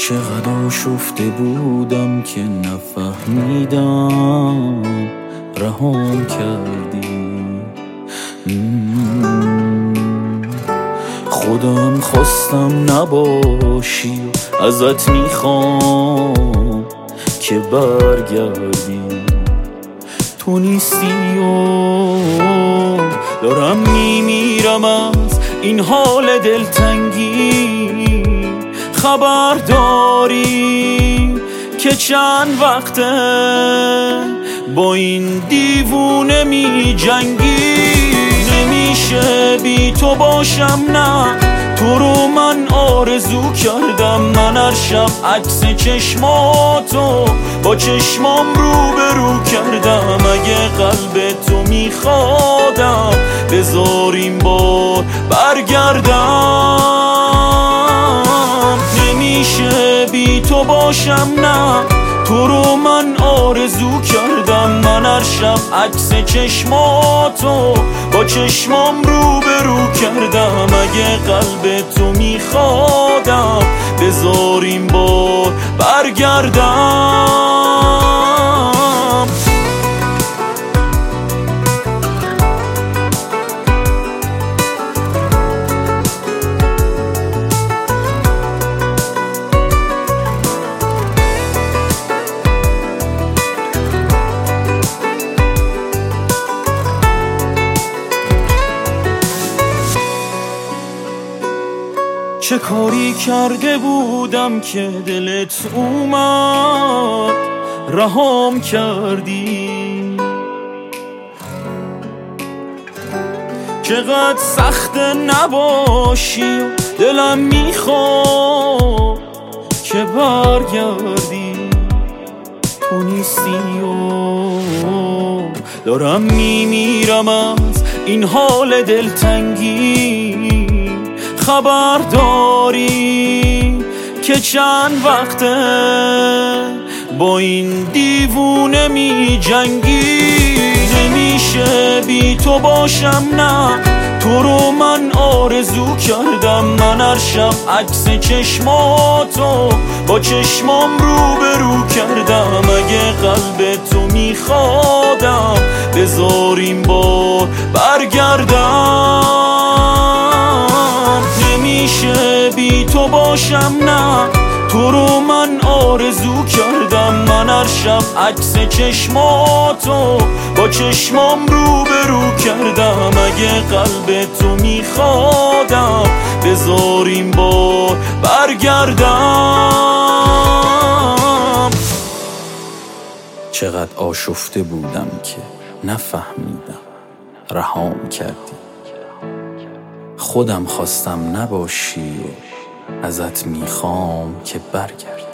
چقدر آشفته بودم که نفهمیدم رهام کردی. خودم خواستم نباشی و ازت میخوام که برگردی. تو نیستی و دارم میمیرم از این حال دلتنگی. خبر داری که چند وقته با این دیوونه می جنگی. نمیشه بی تو باشم، نه تو رو من آرزو کردم. من هر شب عکس چشماتو با چشمام روبرو کردم. اگه قلب تو میخوادم بذار این بار برگردم. نمیشه بی تو باشم، نه تو رو من آرزو کردم. من هر شب عکس چشماتو با چشمام روبرو کردم. اگه قلب تو میخوادم بذار این بار برگردم. چه کاری کرده بودم که دلت اومد رهام کردی؟ چقدر سخت نباشی و دلم میخواد که برگردی. تو نیستی و دارم میمیرم از این حال دلتنگی. خبر داری که چند وقته با این دیوونه می جنگی. نمیشه بی تو باشم، نه تو رو من آرزو کردم. من هر شب عکس چشماتو با چشمام روبرو کردم. اگه قلب تو میخوادم بذار این بار برگردم. نمیشه بی تو باشم، نه تو رو من آرزو کردم. من هر شب عکس چشماتو با چشمام روبرو کردم. اگه قلب تو میخوادم بذار این بار برگردم. چقدر آشفته بودم که نفهمیدم رهام کردی. خودم خواستم نباشی و ازت میخوام که برگردی.